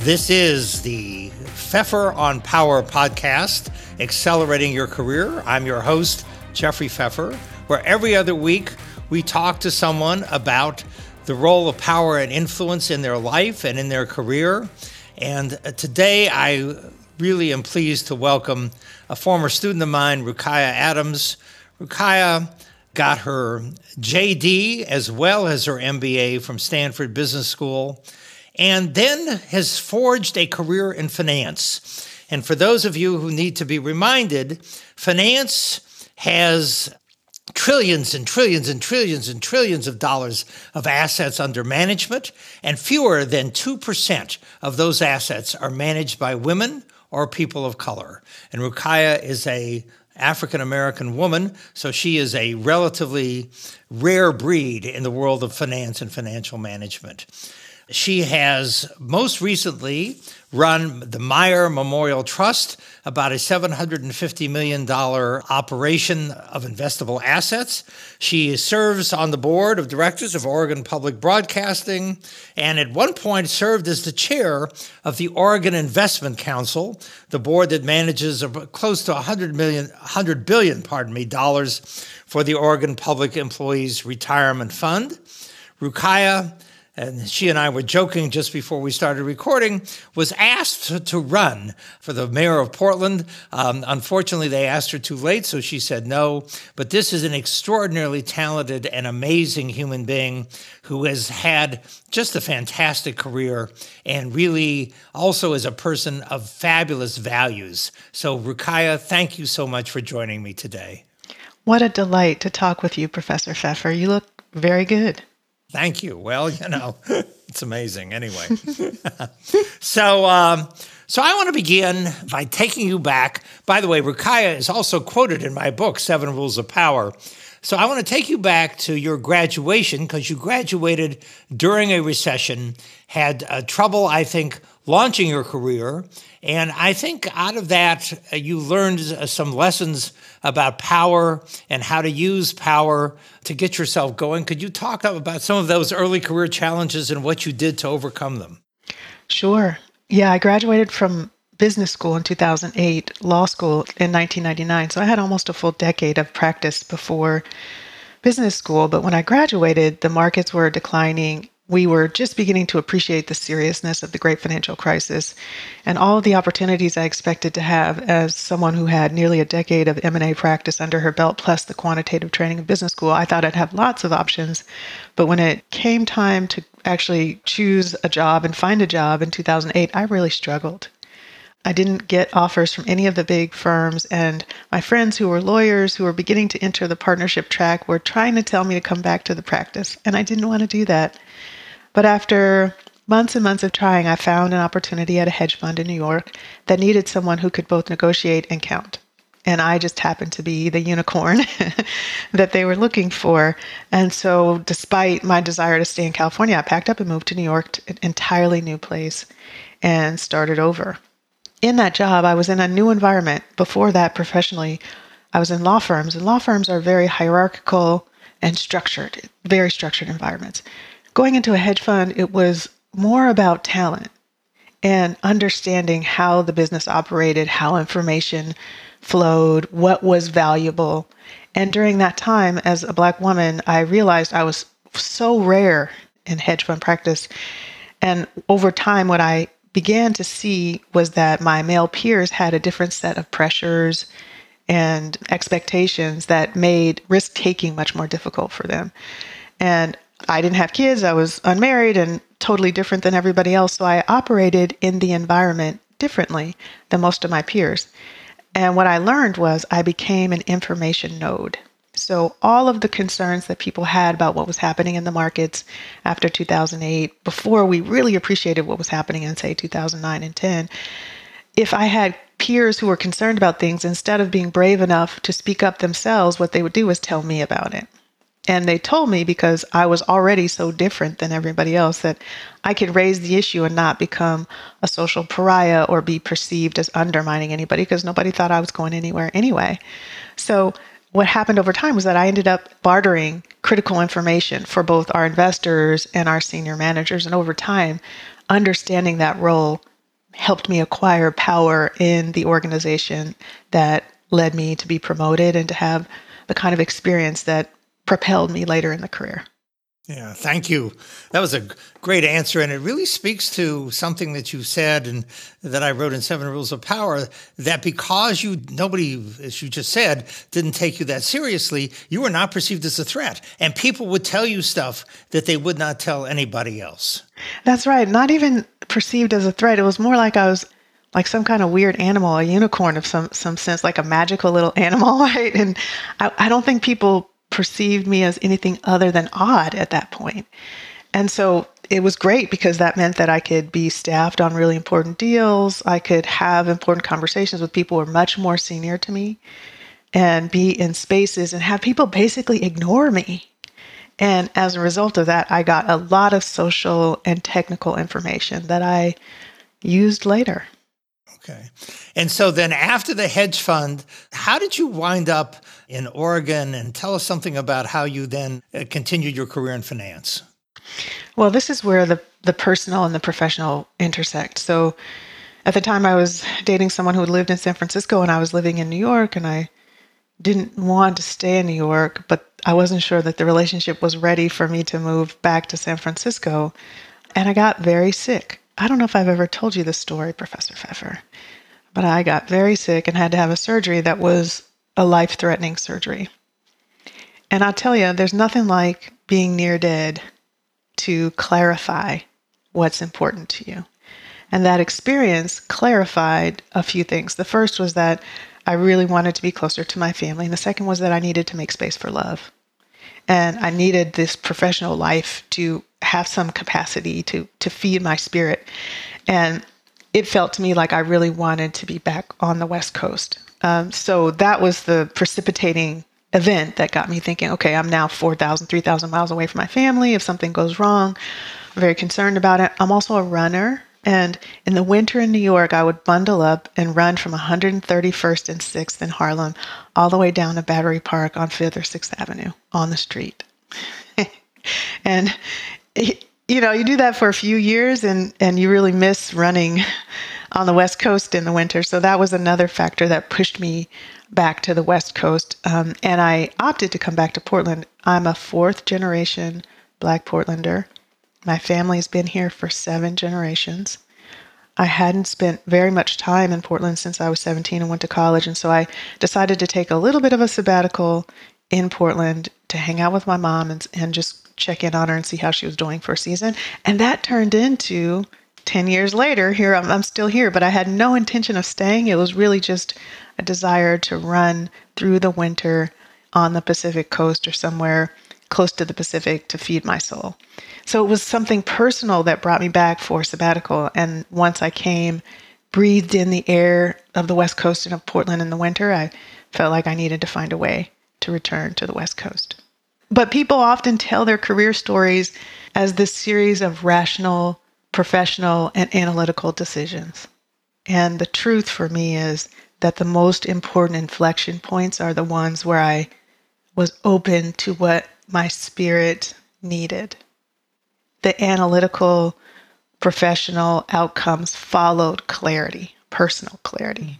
This is the Pfeffer on Power podcast, Accelerating Your Career. I'm your host, Jeffrey Pfeffer, where every other week we talk to someone about the role of power and influence in their life and in their career. And today I really am pleased to welcome a former student of mine, Ruqayyah Adams. Ruqayyah got her JD as well as her MBA from Stanford Business School, and then has forged a career in finance. And for those of you who need to be reminded, finance has trillions and trillions and trillions and trillions of dollars of assets under management, and fewer than 2% of those assets are managed by women or people of color. And Ruqayyah is a African-American woman, so she is a relatively rare breed in the world of finance and financial management. She has most recently run the Meyer Memorial Trust, about a $750 million operation of investable assets. She serves on the board of directors of Oregon Public Broadcasting, and at one point served as the chair of the Oregon Investment Council, the board that manages close to $100 billion for the Oregon Public Employees Retirement Fund. Ruqayyah, and she and I were joking just before we started recording, was asked to run for the mayor of Portland. Unfortunately, they asked her too late, so she said no. But this is an extraordinarily talented and amazing human being who has had just a fantastic career and really also is a person of fabulous values. So Ruqayyah, thank you so much for joining me today. What a delight to talk with you, Professor Pfeffer. You look very good. Thank you. Well, it's amazing anyway. So I want to begin by taking you back. By the way, Ruqayyah is also quoted in my book, 7 Rules of Power. So I want to take you back to your graduation, because you graduated during a recession, had trouble, I think, launching your career. And I think out of that, you learned some lessons about power and how to use power to get yourself going. Could you talk about some of those early career challenges and what you did to overcome them? Sure. Yeah, I graduated from business school in 2008, law school in 1999. So I had almost a full decade of practice before business school. But when I graduated, the markets were declining. We were just beginning to appreciate the seriousness of the great financial crisis, and all of the opportunities I expected to have as someone who had nearly a decade of M&A practice under her belt, plus the quantitative training of business school. I thought I'd have lots of options. But when it came time to actually choose a job and find a job in 2008, I really struggled. I didn't get offers from any of the big firms, and my friends who were lawyers who were beginning to enter the partnership track were trying to tell me to come back to the practice, and I didn't want to do that. But after months and months of trying, I found an opportunity at a hedge fund in New York that needed someone who could both negotiate and count. And I just happened to be the unicorn that they were looking for. And so despite my desire to stay in California, I packed up and moved to New York, to an entirely new place, and started over. In that job, I was in a new environment. Before that, professionally, I was in law firms, and law firms are very hierarchical and structured, very structured environments. Going into a hedge fund, it was more about talent and understanding how the business operated, how information flowed, what was valuable. And during that time, as a Black woman, I realized I was so rare in hedge fund practice. And over time, what I began to see was that my male peers had a different set of pressures and expectations that made risk-taking much more difficult for them. And I didn't have kids, I was unmarried and totally different than everybody else, so I operated in the environment differently than most of my peers. And what I learned was I became an information node. So all of the concerns that people had about what was happening in the markets after 2008, before we really appreciated what was happening in, say, 2009 and 10, if I had peers who were concerned about things, instead of being brave enough to speak up themselves, what they would do was tell me about it. And they told me because I was already so different than everybody else that I could raise the issue and not become a social pariah or be perceived as undermining anybody, because nobody thought I was going anywhere anyway. So what happened over time was that I ended up bartering critical information for both our investors and our senior managers. And over time, understanding that role helped me acquire power in the organization that led me to be promoted and to have the kind of experience that propelled me later in the career. Yeah, thank you. That was a great answer. And it really speaks to something that you said and that I wrote in Seven Rules of Power, that because nobody, as you just said, didn't take you that seriously, you were not perceived as a threat. And people would tell you stuff that they would not tell anybody else. That's right. Not even perceived as a threat. It was more like I was like some kind of weird animal, a unicorn of some sense, like a magical little animal, right? And I don't think people perceived me as anything other than odd at that point. And so it was great because that meant that I could be staffed on really important deals. I could have important conversations with people who were much more senior to me and be in spaces and have people basically ignore me. And as a result of that, I got a lot of social and technical information that I used later. Okay. And so then after the hedge fund, how did you wind up in Oregon? And tell us something about how you then continued your career in finance. Well, this is where the personal and the professional intersect. So at the time I was dating someone who had lived in San Francisco and I was living in New York, and I didn't want to stay in New York, but I wasn't sure that the relationship was ready for me to move back to San Francisco. And I got very sick. I don't know if I've ever told you this story, Professor Pfeffer, but I got very sick and had to have a surgery that was a life-threatening surgery. And I'll tell you, there's nothing like being near dead to clarify what's important to you. And that experience clarified a few things. The first was that I really wanted to be closer to my family. And the second was that I needed to make space for love. And I needed this professional life to have some capacity to feed my spirit. And it felt to me like I really wanted to be back on the West Coast. So that was the precipitating event that got me thinking, okay, I'm now 4,000, 3,000 miles away from my family. If something goes wrong, I'm very concerned about it. I'm also a runner. And in the winter in New York, I would bundle up and run from 131st and 6th in Harlem all the way down to Battery Park on 5th or 6th Avenue on the street. And, you know, you do that for a few years and you really miss running on the West Coast in the winter. So that was another factor that pushed me back to the West Coast. And I opted to come back to Portland. I'm a fourth generation Black Portlander. My family's been here for 7 generations. I hadn't spent very much time in Portland since I was 17 and went to college. And so I decided to take a little bit of a sabbatical in Portland to hang out with my mom and just check in on her and see how she was doing for a season. And that turned into 10 years later, here I'm still here, but I had no intention of staying. It was really just a desire to run through the winter on the Pacific coast or somewhere close to the Pacific to feed my soul. So it was something personal that brought me back for sabbatical. And once I came, breathed in the air of the West Coast and of Portland in the winter, I felt like I needed to find a way to return to the West Coast. But people often tell their career stories as this series of rational, professional, and analytical decisions. And the truth for me is that the most important inflection points are the ones where I was open to what my spirit needed. The analytical, professional outcomes followed clarity, personal clarity.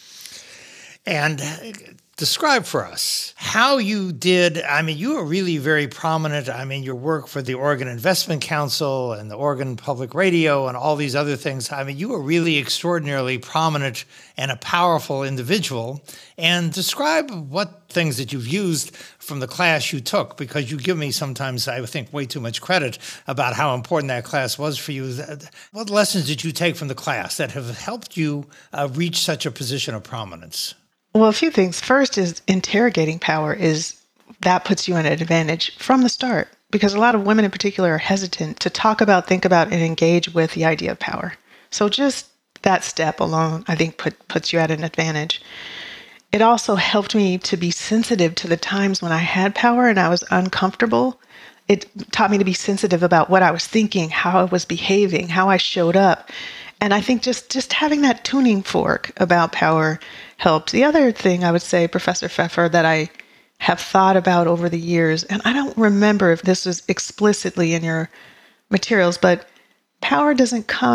And describe for us how you did. I mean, you were really very prominent. I mean, your work for the Oregon Investment Council and the Oregon Public Radio and all these other things. I mean, you were really extraordinarily prominent and a powerful individual. And describe what things that you've used from the class you took, because you give me sometimes, I think, way too much credit about how important that class was for you. What lessons did you take from the class that have helped you reach such a position of prominence? Well, a few things. First is interrogating power that puts you in an advantage from the start, because a lot of women in particular are hesitant to talk about, think about, and engage with the idea of power. So just that step alone, I think, puts you at an advantage. It also helped me to be sensitive to the times when I had power and I was uncomfortable. It taught me to be sensitive about what I was thinking, how I was behaving, how I showed up. And I think just having that tuning fork about power helped. The other thing I would say, Professor Pfeffer, that I have thought about over the years, and I don't remember if this was explicitly in your materials, but power doesn't come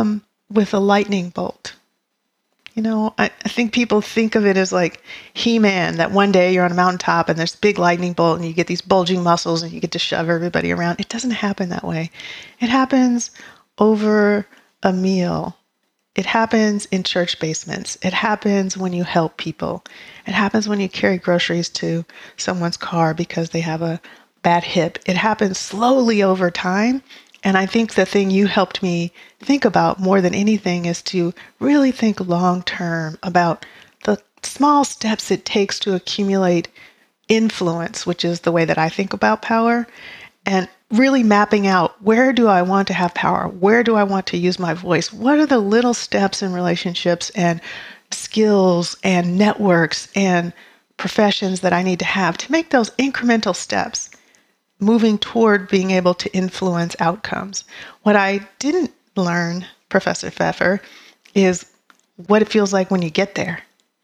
with a lightning bolt. I think people think of it as like He-Man, that one day you're on a mountaintop and there's a big lightning bolt and you get these bulging muscles and you get to shove everybody around. It doesn't happen that way. It happens over a meal. It happens in church basements. It happens when you help people. It happens when you carry groceries to someone's car because they have a bad hip. It happens slowly over time. And I think the thing you helped me think about more than anything is to really think long term about the small steps it takes to accumulate influence, which is the way that I think about power, and really mapping out, where do I want to have power? Where do I want to use my voice? What are the little steps in relationships and skills and networks and professions that I need to have to make those incremental steps moving toward being able to influence outcomes? What I didn't learn, Professor Pfeffer, is what it feels like when you get there.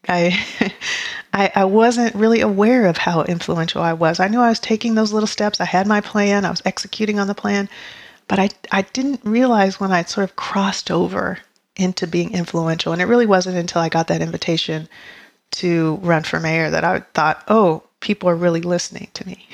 I wasn't really aware of how influential I was. I knew I was taking those little steps. I had my plan. I was executing on the plan. But I didn't realize when I sort of crossed over into being influential. And it really wasn't until I got that invitation to run for mayor that I thought, oh, people are really listening to me.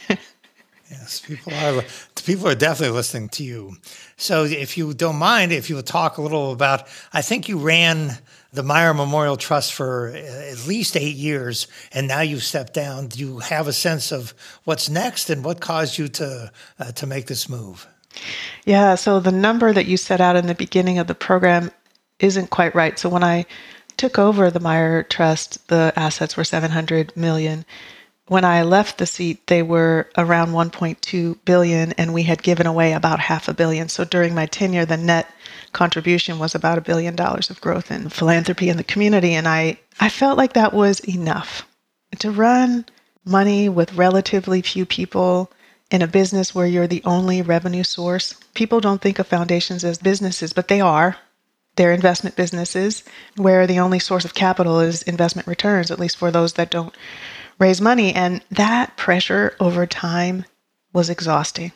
Yes, people are definitely listening to you. So if you don't mind, if you would talk a little about, I think you ran the Meyer Memorial Trust for at least 8 years, and now you've stepped down. Do you have a sense of what's next and what caused you to make this move? Yeah, so the number that you set out in the beginning of the program isn't quite right. So when I took over the Meyer Trust, the assets were $700 million. When I left the seat, they were around $1.2 billion, and we had given away about $500 million. So during my tenure, the net contribution was about $1 billion of growth in philanthropy in the community. And I felt like that was enough to run money with relatively few people in a business where you're the only revenue source. People don't think of foundations as businesses, but they are. They're investment businesses where the only source of capital is investment returns, at least for those that don't raise money. And that pressure over time was exhausting.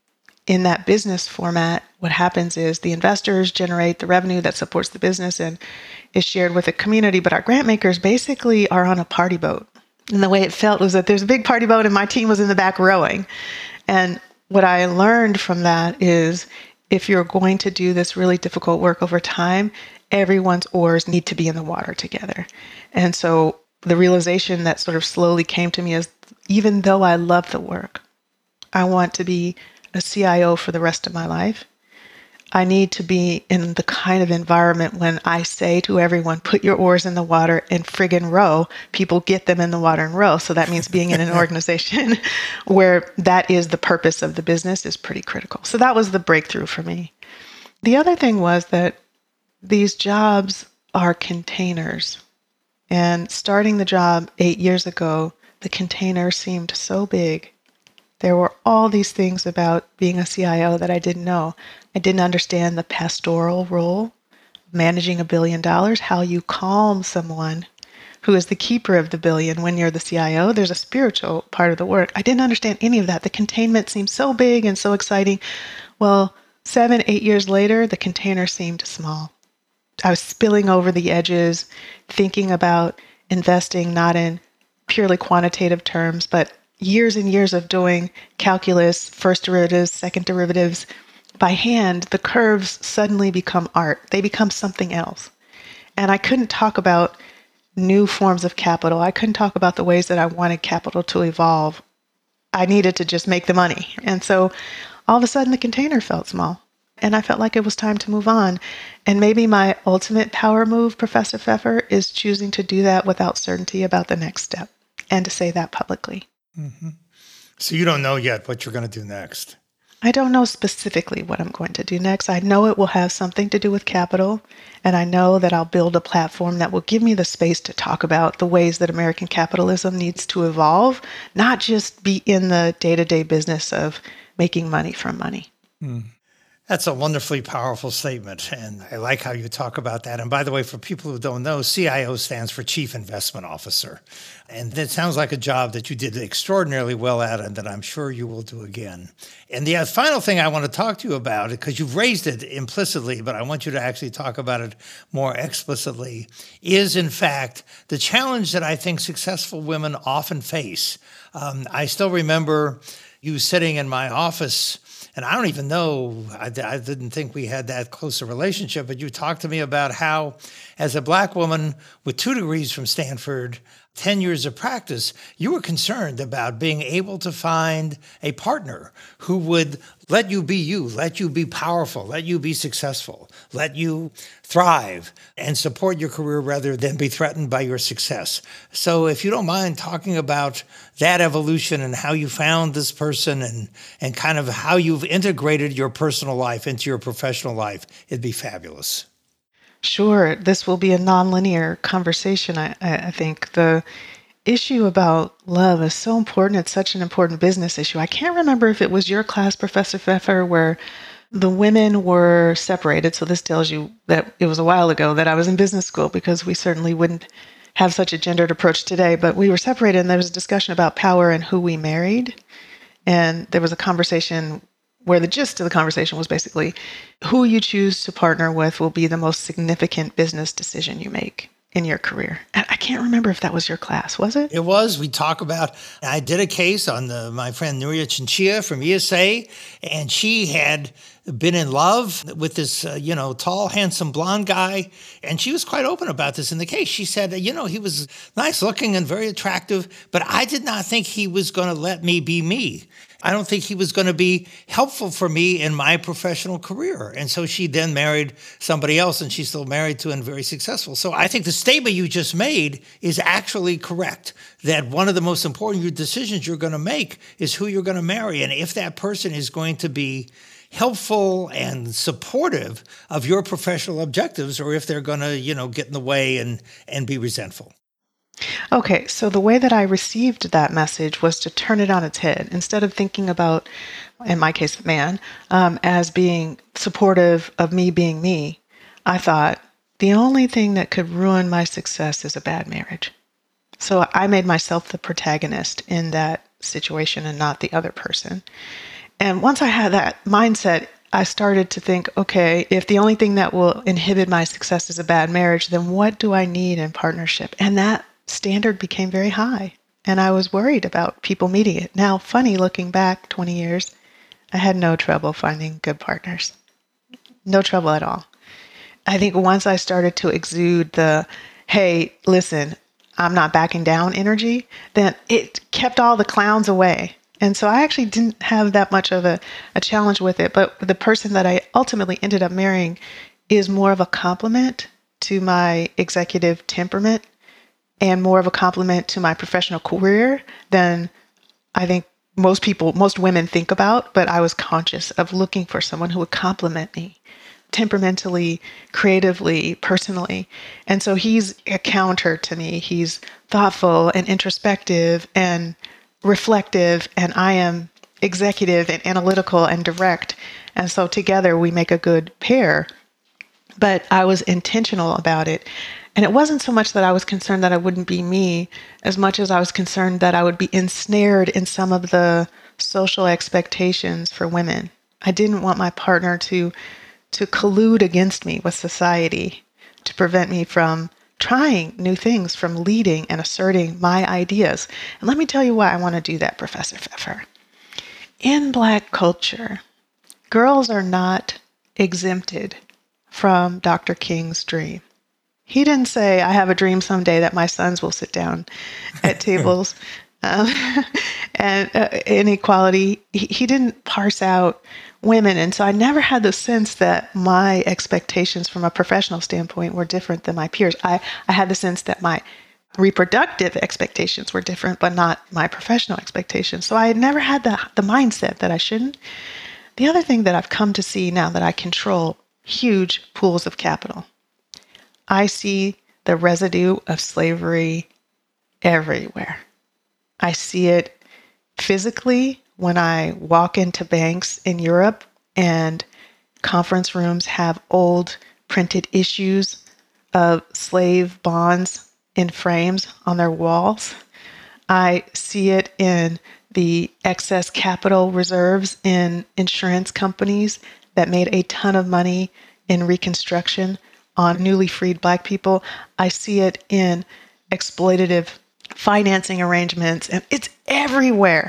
In that business format, what happens is the investors generate the revenue that supports the business and is shared with the community. But our grant makers basically are on a party boat. And the way it felt was that there's a big party boat and my team was in the back rowing. And what I learned from that is, if you're going to do this really difficult work over time, everyone's oars need to be in the water together. And so the realization that sort of slowly came to me is, even though I love the work, I want to be a CIO for the rest of my life. I need to be in the kind of environment when I say to everyone, put your oars in the water and friggin' row, people get them in the water and row. So that means being in an organization where that is the purpose of the business is pretty critical. So that was the breakthrough for me. The other thing was that these jobs are containers. And starting the job 8 years ago, the container seemed so big. There were all these things about being a CIO that I didn't know. I didn't understand the pastoral role, managing $1 billion, how you calm someone who is the keeper of the billion when you're the CIO. There's a spiritual part of the work. I didn't understand any of that. The containment seemed so big and so exciting. Well, 7, 8 years later, the container seemed small. I was spilling over the edges, thinking about investing not in purely quantitative terms, but years and years of doing calculus, first derivatives, second derivatives by hand. The curves suddenly become art. They become something else. And I couldn't talk about new forms of capital. I couldn't talk about the ways that I wanted capital to evolve. I needed to just make the money. And so all of a sudden the container felt small. And I felt like it was time to move on. And maybe my ultimate power move, Professor Pfeffer, is choosing to do that without certainty about the next step and to say that publicly. Mm-hmm. So you don't know yet what you're going to do next? I don't know specifically what I'm going to do next. I know it will have something to do with capital, and I know that I'll build a platform that will give me the space to talk about the ways that American capitalism needs to evolve, not just be in the day-to-day business of making money from money. Mm. That's a wonderfully powerful statement. And I like how you talk about that. And by the way, for people who don't know, CIO stands for Chief Investment Officer. And it sounds like a job that you did extraordinarily well at and that I'm sure you will do again. And the final thing I want to talk to you about, because you've raised it implicitly, but I want you to actually talk about it more explicitly, is in fact the challenge that I think successful women often face. I still remember you sitting in my office. And I don't even know, I didn't think we had that close a relationship, but you talked to me about how, as a Black woman with 2 degrees from Stanford, 10 years of practice, you were concerned about being able to find a partner who would let you be powerful, let you be successful, let you thrive and support your career rather than be threatened by your success. So if you don't mind talking about that evolution and how you found this person and kind of how you've integrated your personal life into your professional life, it'd be fabulous. Sure, this will be a nonlinear conversation. I think the issue about love is so important. It's such an important business issue. I can't remember if it was your class, Professor Pfeffer, where the women were separated. So this tells you that it was a while ago that I was in business school, because we certainly wouldn't have such a gendered approach today. But we were separated, and there was a discussion about power and who we married. And there was a conversation where the gist of the conversation was basically who you choose to partner with will be the most significant business decision you make in your career. And I can't remember if that was your class, was it? It was. We talk about, I did a case on my friend Nuria Chinchilla from ESA, and she had been in love with this, tall, handsome blonde guy. And she was quite open about this in the case. She said, he was nice looking and very attractive, but I did not think he was going to let me be me. I don't think he was going to be helpful for me in my professional career. And so she then married somebody else, and she's still married to and very successful. So I think the statement you just made is actually correct, that one of the most important decisions you're going to make is who you're going to marry. And if that person is going to be helpful and supportive of your professional objectives, or if they're going to, get in the way and be resentful. Okay, so the way that I received that message was to turn it on its head. Instead of thinking about, in my case, the man, as being supportive of me being me, I thought the only thing that could ruin my success is a bad marriage. So I made myself the protagonist in that situation and not the other person. And once I had that mindset, I started to think, okay, if the only thing that will inhibit my success is a bad marriage, then what do I need in partnership? And that standard became very high, and I was worried about people meeting it. Now, funny, looking back 20 years, I had no trouble finding good partners. No trouble at all. I think once I started to exude the, hey, listen, I'm not backing down energy, then it kept all the clowns away. And so I actually didn't have that much of a challenge with it. But the person that I ultimately ended up marrying is more of a compliment to my executive temperament and more of a compliment to my professional career than I think most women think about. But I was conscious of looking for someone who would compliment me temperamentally, creatively, personally. And so he's a counter to me. He's thoughtful and introspective and reflective, and I am executive and analytical and direct. And so together we make a good pair. But I was intentional about it. And it wasn't so much that I was concerned that I wouldn't be me, as much as I was concerned that I would be ensnared in some of the social expectations for women. I didn't want my partner to collude against me with society, to prevent me from trying new things, from leading and asserting my ideas. And let me tell you why I want to do that, Professor Pfeffer. In Black culture, girls are not exempted from Dr. King's dream. He didn't say, I have a dream someday that my sons will sit down at tables and inequality. He didn't parse out women. And so I never had the sense that my expectations from a professional standpoint were different than my peers. I had the sense that my reproductive expectations were different, but not my professional expectations. So I had never had the mindset that I shouldn't. The other thing that I've come to see now that I control huge pools of capital, I see the residue of slavery everywhere. I see it physically when I walk into banks in Europe and conference rooms have old printed issues of slave bonds in frames on their walls. I see it in the excess capital reserves in insurance companies that made a ton of money in Reconstruction on newly freed Black people. I see it in exploitative financing arrangements, and it's everywhere.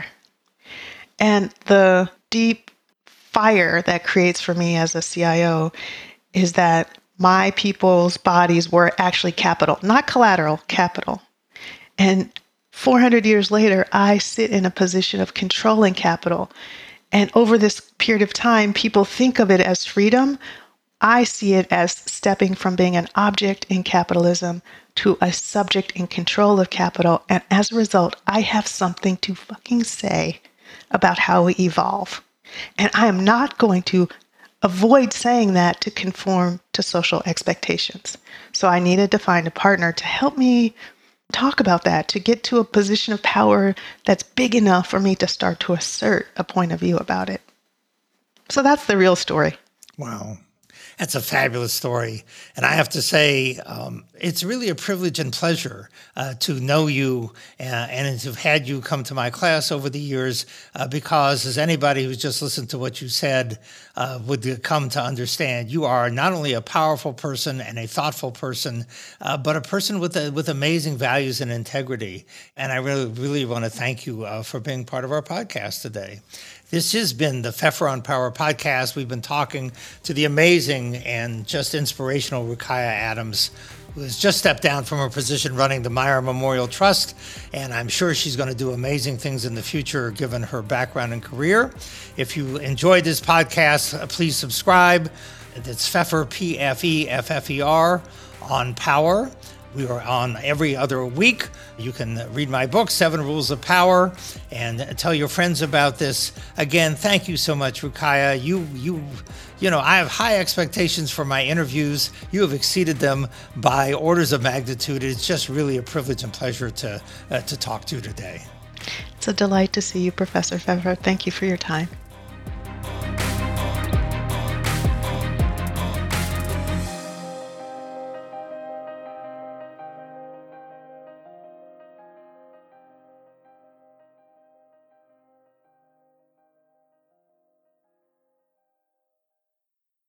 And the deep fire that creates for me as a CIO is that my people's bodies were actually capital, not collateral, capital. And 400 years later, I sit in a position of controlling capital. And over this period of time, people think of it as freedom. I see it as stepping from being an object in capitalism to a subject in control of capital. And as a result, I have something to fucking say about how we evolve. And I am not going to avoid saying that to conform to social expectations. So I needed to find a partner to help me talk about that, to get to a position of power that's big enough for me to start to assert a point of view about it. So that's the real story. Wow. That's a fabulous story. And I have to say, it's really a privilege and pleasure to know you and to have had you come to my class over the years because as anybody who's just listened to what you said would come to understand, you are not only a powerful person and a thoughtful person, but a person with amazing values and integrity. And I really want to thank you for being part of our podcast today. This has been the Pfeffer on Power podcast. We've been talking to the amazing and just inspirational Ruqaiya Adams, who has just stepped down from her position running the Meyer Memorial Trust, and I'm sure she's going to do amazing things in the future given her background and career. If you enjoyed this podcast, please subscribe. It's Pfeffer, Pfeffer, on Power. We are on every other week. You can read my book, 7 Rules of Power, and tell your friends about this. Again, thank you so much, Ruqaiya. You know, I have high expectations for my interviews. You have exceeded them by orders of magnitude. It's just really a privilege and pleasure to talk to you today. It's a delight to see you, Professor Pfeffer. Thank you for your time.